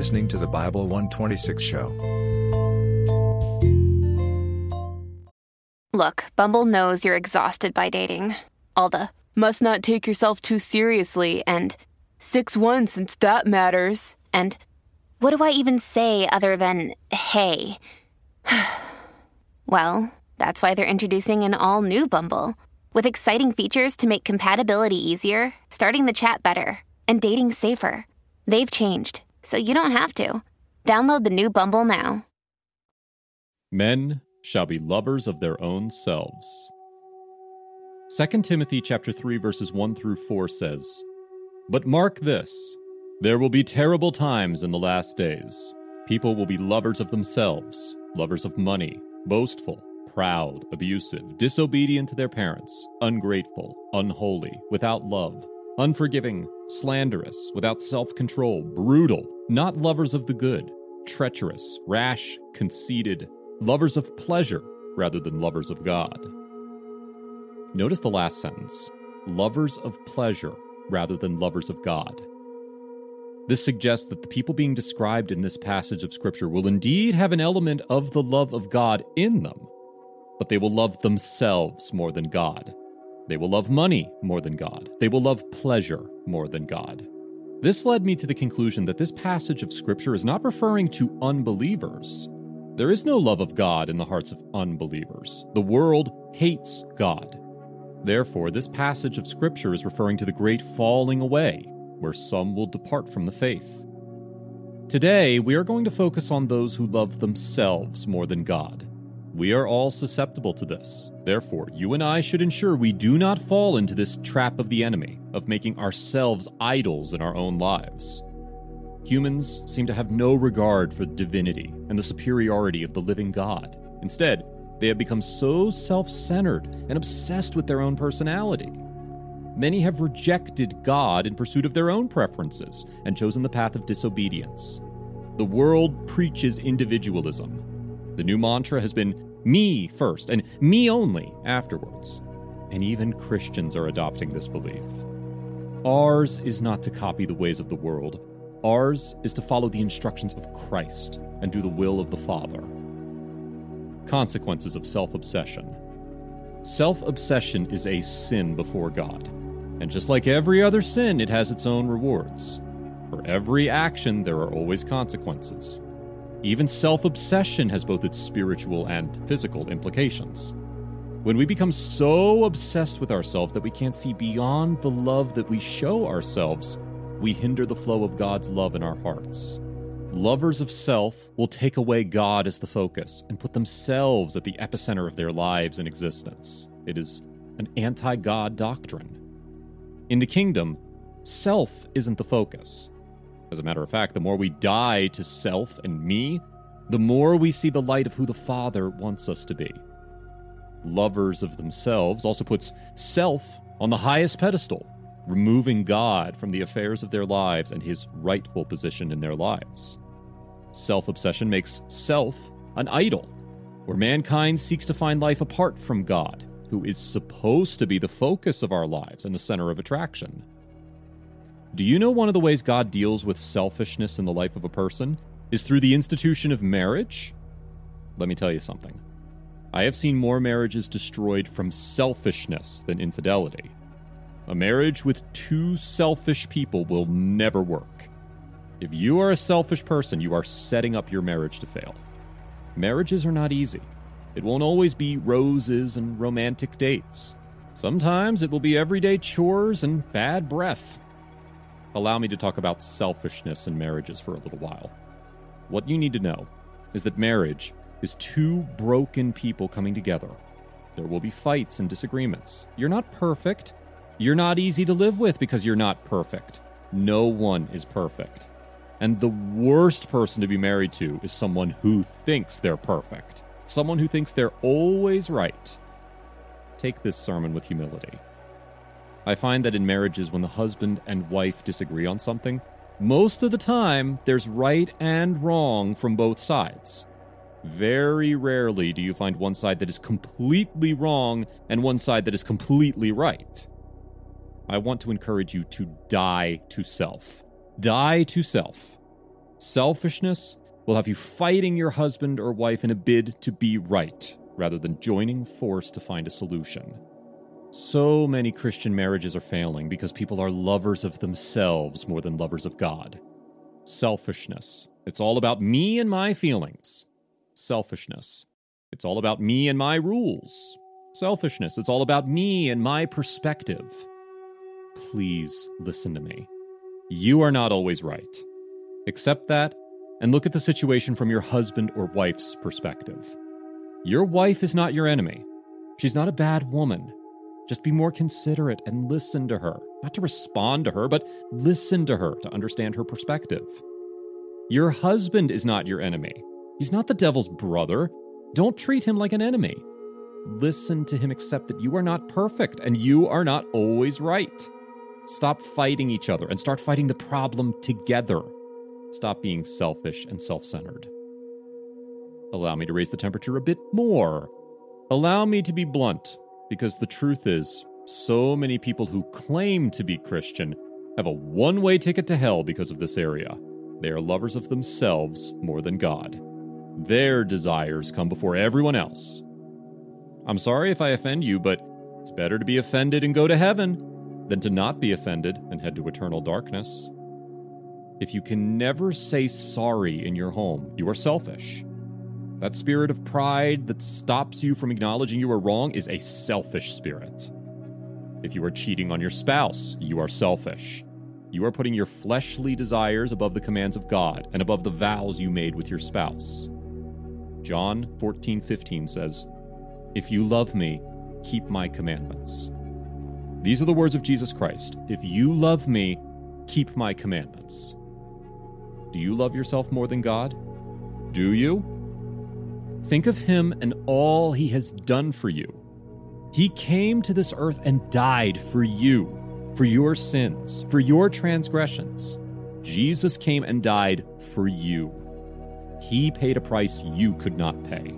listening to the Bible 126 show. Look, Bumble knows you're exhausted by dating. All the, must not take yourself too seriously, and 6'1" since that matters, and what do I even say other than, hey? Well, that's why they're introducing an all-new Bumble, with exciting features to make compatibility easier, starting the chat better, and dating safer. They've changed, so you don't have to. Download the new Bumble now. Men shall be lovers of their own selves. 2 Timothy chapter 3 verses 1 through 4 says, "But mark this, there will be terrible times in the last days. People will be lovers of themselves, lovers of money, boastful, proud, abusive, disobedient to their parents, ungrateful, unholy, without love, unforgiving, slanderous, without self-control, brutal, not lovers of the good, treacherous, rash, conceited, lovers of pleasure rather than lovers of God." Notice the last sentence, lovers of pleasure rather than lovers of God. This suggests that the people being described in this passage of Scripture will indeed have an element of the love of God in them, but they will love themselves more than God. They will love money more than God. They will love pleasure more than God. This led me to the conclusion that this passage of Scripture is not referring to unbelievers. There is no love of God in the hearts of unbelievers. The world hates God. Therefore, this passage of Scripture is referring to the great falling away, where some will depart from the faith. Today, we are going to focus on those who love themselves more than God. We are all susceptible to this. Therefore, you and I should ensure we do not fall into this trap of the enemy, of making ourselves idols in our own lives. Humans seem to have no regard for divinity and the superiority of the living God. Instead, they have become so self-centered and obsessed with their own personality. Many have rejected God in pursuit of their own preferences and chosen the path of disobedience. The world preaches individualism. The new mantra has been me first and me only afterwards. And even Christians are adopting this belief. Ours is not to copy the ways of the world. Ours is to follow the instructions of Christ and do the will of the Father. Consequences of self-obsession. Self-obsession is a sin before God. And just like every other sin, it has its own rewards. For every action, there are always consequences. Even self-obsession has both its spiritual and physical implications. When we become so obsessed with ourselves that we can't see beyond the love that we show ourselves, we hinder the flow of God's love in our hearts. Lovers of self will take away God as the focus and put themselves at the epicenter of their lives and existence. It is an anti-God doctrine. In the kingdom, self isn't the focus. As a matter of fact, the more we die to self and me, the more we see the light of who the Father wants us to be. Lovers of themselves also puts self on the highest pedestal, removing God from the affairs of their lives and his rightful position in their lives. Self-obsession makes self an idol, where mankind seeks to find life apart from God, who is supposed to be the focus of our lives and the center of attraction. Do you know one of the ways God deals with selfishness in the life of a person is through the institution of marriage? Let me tell you something. I have seen more marriages destroyed from selfishness than infidelity. A marriage with two selfish people will never work. If you are a selfish person, you are setting up your marriage to fail. Marriages are not easy. It won't always be roses and romantic dates. Sometimes it will be everyday chores and bad breath. Allow me to talk about selfishness in marriages for a little while. What you need to know is that marriage is two broken people coming together. There will be fights and disagreements. You're not perfect. You're not easy to live with because you're not perfect. No one is perfect. And the worst person to be married to is someone who thinks they're perfect. Someone who thinks they're always right. Take this sermon with humility. I find that in marriages, when the husband and wife disagree on something, most of the time, there's right and wrong from both sides. Very rarely do you find one side that is completely wrong and one side that is completely right. I want to encourage you to die to self. Die to self. Selfishness will have you fighting your husband or wife in a bid to be right, rather than joining force to find a solution. So many Christian marriages are failing because people are lovers of themselves more than lovers of God. Selfishness. It's all about me and my feelings. Selfishness. It's all about me and my rules. Selfishness. It's all about me and my perspective. Please listen to me. You are not always right. Accept that and look at the situation from your husband or wife's perspective. Your wife is not your enemy. She's not a bad woman. Just be more considerate and listen to her. Not to respond to her, but listen to her to understand her perspective. Your husband is not your enemy. He's not the devil's brother. Don't treat him like an enemy. Listen to him, accept that you are not perfect and you are not always right. Stop fighting each other and start fighting the problem together. Stop being selfish and self-centered. Allow me to raise the temperature a bit more. Allow me to be blunt, because the truth is, so many people who claim to be Christian have a one-way ticket to hell because of this area. They are lovers of themselves more than God. Their desires come before everyone else. I'm sorry if I offend you, but it's better to be offended and go to heaven than to not be offended and head to eternal darkness. If you can never say sorry in your home, you are selfish. That spirit of pride that stops you from acknowledging you are wrong is a selfish spirit. If you are cheating on your spouse, you are selfish. You are putting your fleshly desires above the commands of God and above the vows you made with your spouse. John 14:15 says, "If you love me, keep my commandments." These are the words of Jesus Christ. If you love me, keep my commandments. Do you love yourself more than God? Do you? Think of him and all he has done for you. He came to this earth and died for you, for your sins, for your transgressions. Jesus came and died for you. He paid a price you could not pay.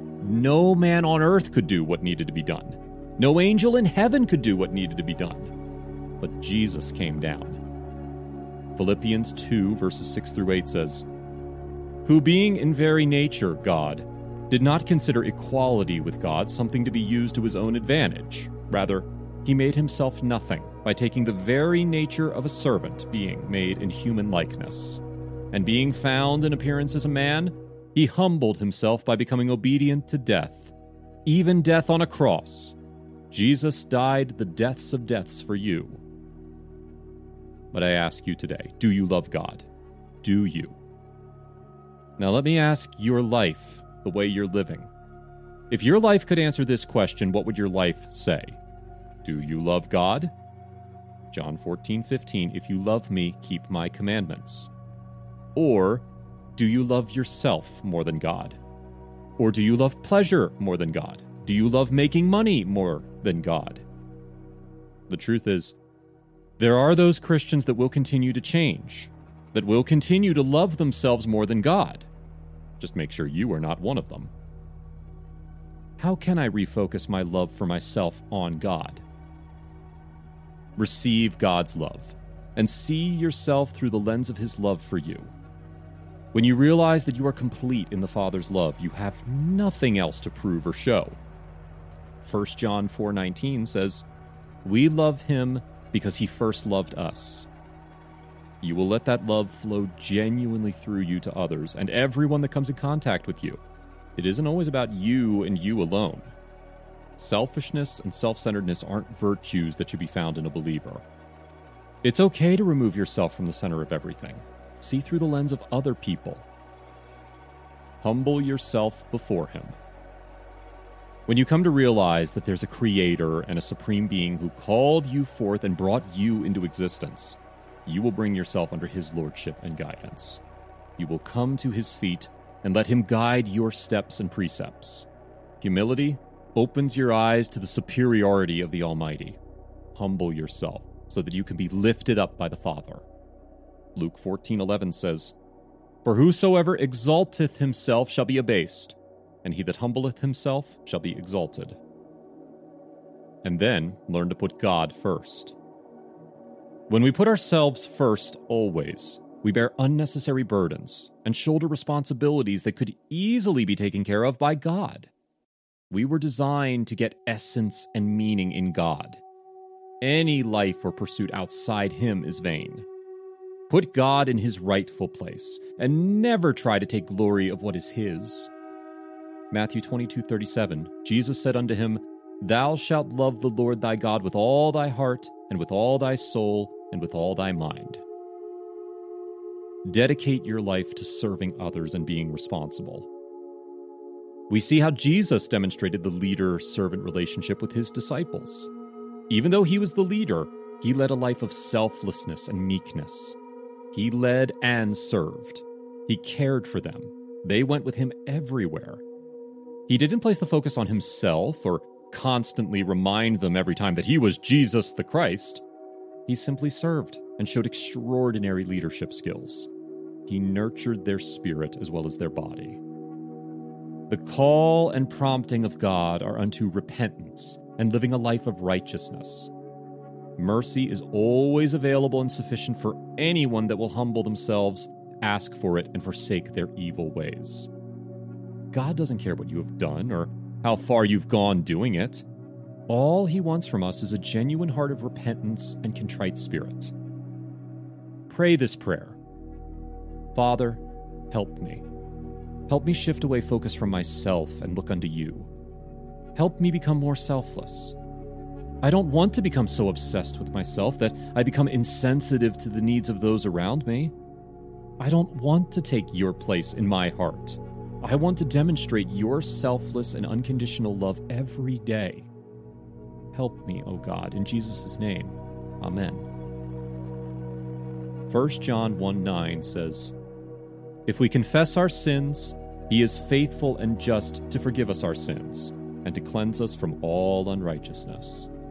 No man on earth could do what needed to be done. No angel in heaven could do what needed to be done. But Jesus came down. Philippians 2, verses 6 through 8 says, "Who being in very nature God, did not consider equality with God something to be used to his own advantage. Rather, he made himself nothing by taking the very nature of a servant, being made in human likeness. And being found in appearance as a man, he humbled himself by becoming obedient to death, even death on a cross. Jesus died the deaths of deaths for you." But I ask you today, do you love God? Do you? Now let me ask your life, the way you're living. If your life could answer this question, what would your life say? Do you love God? John 14:15, "If you love me, keep my commandments." Or, do you love yourself more than God? Or do you love pleasure more than God? Do you love making money more than God? The truth is, there are those Christians that will continue to change, that will continue to love themselves more than God. Just make sure you are not one of them. How can I refocus my love for myself on God? Receive God's love and see yourself through the lens of his love for you. When you realize that you are complete in the Father's love, you have nothing else to prove or show. 1 John 4:19 says, "We love him because he first loved us." You will let that love flow genuinely through you to others and everyone that comes in contact with you. It isn't always about you and you alone. Selfishness and self-centeredness aren't virtues that should be found in a believer. It's okay to remove yourself from the center of everything. See through the lens of other people. Humble yourself before him. When you come to realize that there's a creator and a supreme being who called you forth and brought you into existence, you will bring yourself under his lordship and guidance. You will come to his feet and let him guide your steps and precepts. Humility opens your eyes to the superiority of the Almighty. Humble yourself so that you can be lifted up by the Father. Luke 14:11 says, "For whosoever exalteth himself shall be abased, and he that humbleth himself shall be exalted." And then learn to put God first. When we put ourselves first always, We bear unnecessary burdens and shoulder responsibilities that could easily be taken care of by God. We were designed to get essence and meaning in God. Any life or pursuit outside Him is vain. Put God in His rightful place and never try to take glory of what is His. Matthew 22:37, Jesus said unto him, Thou shalt love the Lord thy God with all thy heart, and with all thy soul, and with all thy mind. Dedicate your life to serving others and being responsible. We see how Jesus demonstrated the leader-servant relationship with his disciples. Even though he was the leader, he led a life of selflessness and meekness. He led and served. He cared for them. They went with him everywhere. He didn't place the focus on himself or constantly remind them every time that he was Jesus the Christ. He simply served and showed extraordinary leadership skills. He nurtured their spirit as well as their body. The call and prompting of God are unto repentance and living a life of righteousness. Mercy is always available and sufficient for anyone that will humble themselves, ask for it, and forsake their evil ways. God doesn't care what you have done or how far you've gone doing it. All He wants from us is a genuine heart of repentance and contrite spirit. Pray this prayer. Father, help me. Help me shift away focus from myself and look unto you. Help me become more selfless. I don't want to become so obsessed with myself that I become insensitive to the needs of those around me. I don't want to take your place in my heart. I want to demonstrate your selfless and unconditional love every day. Help me, O God, in Jesus' name. Amen. 1 John 1:9 says, If we confess our sins, He is faithful and just to forgive us our sins and to cleanse us from all unrighteousness.